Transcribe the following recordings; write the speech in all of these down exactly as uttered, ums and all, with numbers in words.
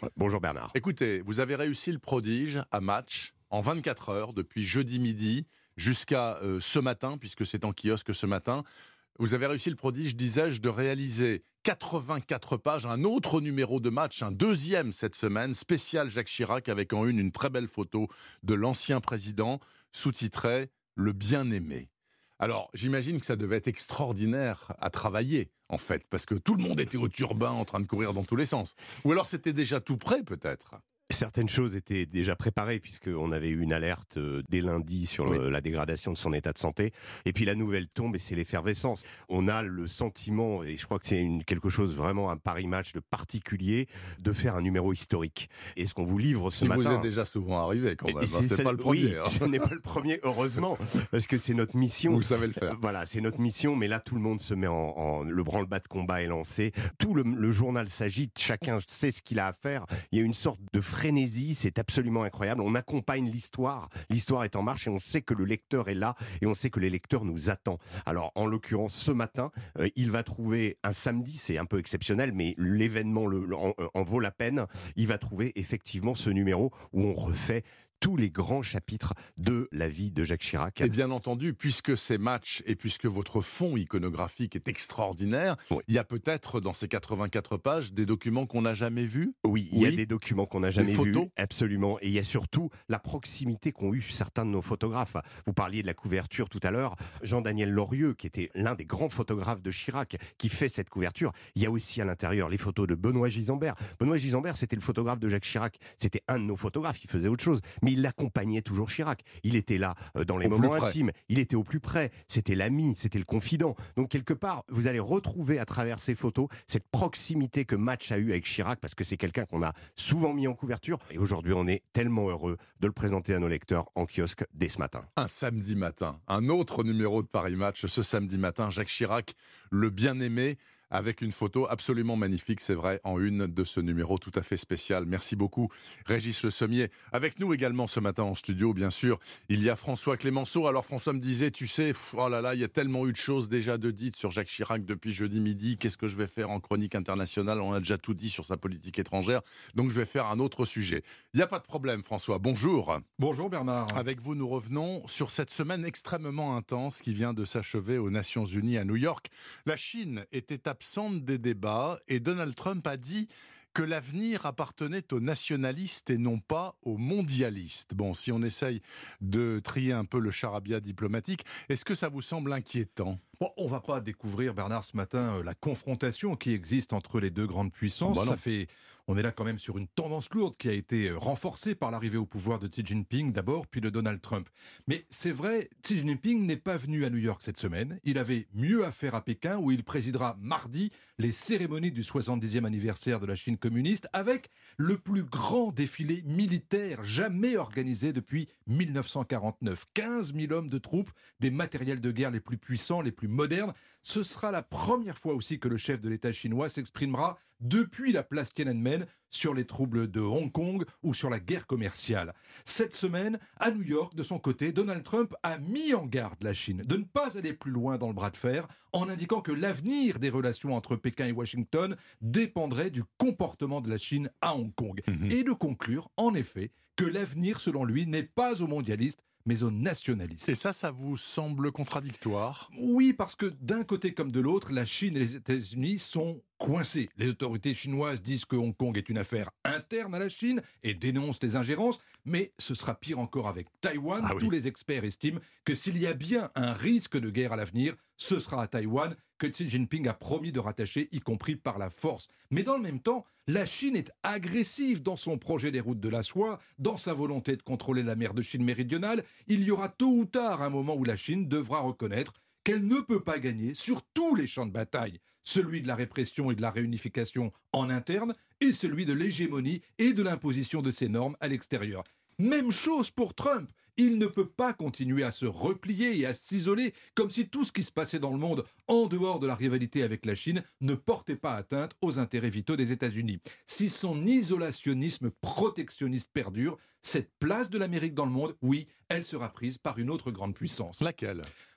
Bonjour Bernard. Écoutez, vous avez réussi le prodige à Match en vingt-quatre heures, depuis jeudi midi jusqu'à euh, ce matin, puisque c'est en kiosque ce matin. Vous avez réussi le prodige, disais-je, de réaliser quatre-vingt-quatre pages, un autre numéro de Match, un deuxième cette semaine, spécial Jacques Chirac, avec en une une très belle photo de l'ancien président, sous-titré « Le bien-aimé ». Alors, j'imagine que ça devait être extraordinaire à travailler, en fait, parce que tout le monde était au turbin en train de courir dans tous les sens. Ou alors c'était déjà tout prêt, peut-être ? Certaines choses étaient déjà préparées puisqu'on avait eu une alerte dès lundi sur oui. le, la dégradation de son état de santé. Et puis la nouvelle tombe et c'est l'effervescence. On a le sentiment, et je crois que c'est une, quelque chose vraiment, un Paris Match de particulier, de faire un numéro historique. Et ce qu'on vous livre ce Qui matin... vous est déjà souvent arrivé quand même, c'est, c'est, c'est pas le premier. Oui, hein. ce n'est pas le premier, heureusement, parce que c'est notre mission. Vous savez le faire. Voilà, c'est notre mission, mais là tout le monde se met en... en le branle-bas de combat est lancé. Tout le, le journal s'agite, chacun sait ce qu'il a à faire. Il y a une sorte de frénésie, c'est absolument incroyable. On accompagne l'histoire, l'histoire est en marche et on sait que le lecteur est là et on sait que les lecteurs nous attendent. Alors en l'occurrence ce matin, euh, il va trouver un samedi, c'est un peu exceptionnel, mais l'événement le, le, en, en vaut la peine. Il va trouver effectivement ce numéro où on refait tous les grands chapitres de la vie de Jacques Chirac. Et bien entendu, puisque c'est Match et puisque votre fond iconographique est extraordinaire, oui. il y a peut-être dans ces quatre-vingt-quatre pages des documents qu'on n'a jamais vus ? Oui, il oui. y a des documents qu'on n'a jamais vus, absolument. Et il y a surtout la proximité qu'ont eu certains de nos photographes. Vous parliez de la couverture tout à l'heure. Jean-Daniel Lorieux, qui était l'un des grands photographes de Chirac, qui fait cette couverture. Il y a aussi à l'intérieur les photos de Benoît Gisembert. Benoît Gisembert, c'était le photographe de Jacques Chirac. C'était un de nos photographes, il faisait autre chose. Mais il accompagnait toujours Chirac. Il était là euh, dans les au moments intimes. Il était au plus près. C'était l'ami, c'était le confident. Donc quelque part, vous allez retrouver à travers ces photos cette proximité que Match a eue avec Chirac, parce que c'est quelqu'un qu'on a souvent mis en couverture. Et aujourd'hui, on est tellement heureux de le présenter à nos lecteurs en kiosque dès ce matin. Un samedi matin, un autre numéro de Paris Match. Ce samedi matin, Jacques Chirac, le bien-aimé, avec une photo absolument magnifique, c'est vrai, en une de ce numéro tout à fait spécial. Merci beaucoup, Régis Le Sommier. Avec nous également ce matin en studio, bien sûr, il y a François Clémenceau. Alors François me disait, tu sais, pff, oh là là, il y a tellement eu de choses déjà de dites sur Jacques Chirac depuis jeudi midi. Qu'est-ce que je vais faire en chronique internationale ? On a déjà tout dit sur sa politique étrangère, donc je vais faire un autre sujet. Il n'y a pas de problème, François. Bonjour. Bonjour Bernard. Avec vous, nous revenons sur cette semaine extrêmement intense qui vient de s'achever aux Nations Unies à New York. La Chine était absente des débats et Donald Trump a dit que l'avenir appartenait aux nationalistes et non pas aux mondialistes. Bon, si on essaye de trier un peu le charabia diplomatique, est-ce que ça vous semble inquiétant ? Bon, on ne va pas découvrir, Bernard, ce matin, euh, la confrontation qui existe entre les deux grandes puissances. Bah ça fait, on est là quand même sur une tendance lourde qui a été renforcée par l'arrivée au pouvoir de Xi Jinping d'abord, puis de Donald Trump. Mais c'est vrai, Xi Jinping n'est pas venu à New York cette semaine. Il avait mieux à faire à Pékin, où il présidera mardi les cérémonies du soixante-dixième anniversaire de la Chine communiste, avec le plus grand défilé militaire jamais organisé depuis mille neuf cent quarante-neuf. quinze mille hommes de troupes, des matériels de guerre les plus puissants, les plus moderne. Ce sera la première fois aussi que le chef de l'État chinois s'exprimera depuis la place Tiananmen sur les troubles de Hong Kong ou sur la guerre commerciale. Cette semaine, à New York, de son côté, Donald Trump a mis en garde la Chine de ne pas aller plus loin dans le bras de fer en indiquant que l'avenir des relations entre Pékin et Washington dépendrait du comportement de la Chine à Hong Kong. Mmh. Et de conclure, en effet, que l'avenir, selon lui, n'est pas aux mondialistes, mais aux nationalistes. Et ça, ça vous semble contradictoire ? Oui, parce que d'un côté comme de l'autre, la Chine et les États-Unis sont coincés. Les autorités chinoises disent que Hong Kong est une affaire interne à la Chine et dénoncent les ingérences, mais ce sera pire encore avec Taïwan. Ah oui. Tous les experts estiment que s'il y a bien un risque de guerre à l'avenir, ce sera à Taïwan que Xi Jinping a promis de rattacher, y compris par la force. Mais dans le même temps, la Chine est agressive dans son projet des routes de la soie, dans sa volonté de contrôler la mer de Chine méridionale. Il y aura tôt ou tard un moment où la Chine devra reconnaître qu'elle ne peut pas gagner sur tous les champs de bataille, celui de la répression et de la réunification en interne, et celui de l'hégémonie et de l'imposition de ses normes à l'extérieur. Même chose pour Trump. Il ne peut pas continuer à se replier et à s'isoler comme si tout ce qui se passait dans le monde en dehors de la rivalité avec la Chine ne portait pas atteinte aux intérêts vitaux des États-Unis. Si son isolationnisme protectionniste perdure, cette place de l'Amérique dans le monde, oui, elle sera prise par une autre grande puissance. Laquelle ?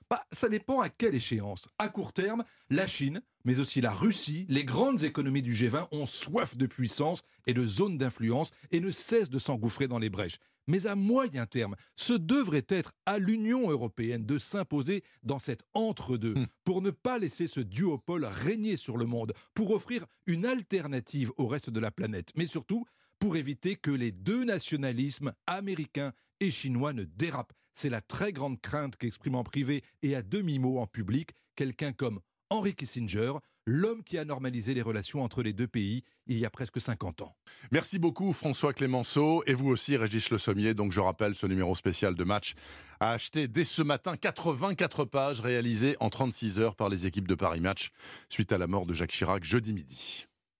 Bah, ça dépend à quelle échéance. À court terme, la Chine, mais aussi la Russie, les grandes économies du G vingt ont soif de puissance et de zones d'influence et ne cessent de s'engouffrer dans les brèches. Mais à moyen terme, ce devrait être à l'Union européenne de s'imposer dans cet entre-deux Hum. pour ne pas laisser ce duopole régner sur le monde, pour offrir une alternative au reste de la planète, mais surtout pour éviter que les deux nationalismes américains et chinois ne dérapent. C'est la très grande crainte qu'exprime en privé et à demi-mot en public quelqu'un comme Henry Kissinger, l'homme qui a normalisé les relations entre les deux pays il y a presque cinquante ans. Merci beaucoup François Clémenceau et vous aussi Régis Le Sommier. Donc je rappelle ce numéro spécial de Match à acheter dès ce matin, quatre-vingt-quatre pages réalisées en trente-six heures par les équipes de Paris Match suite à la mort de Jacques Chirac jeudi midi.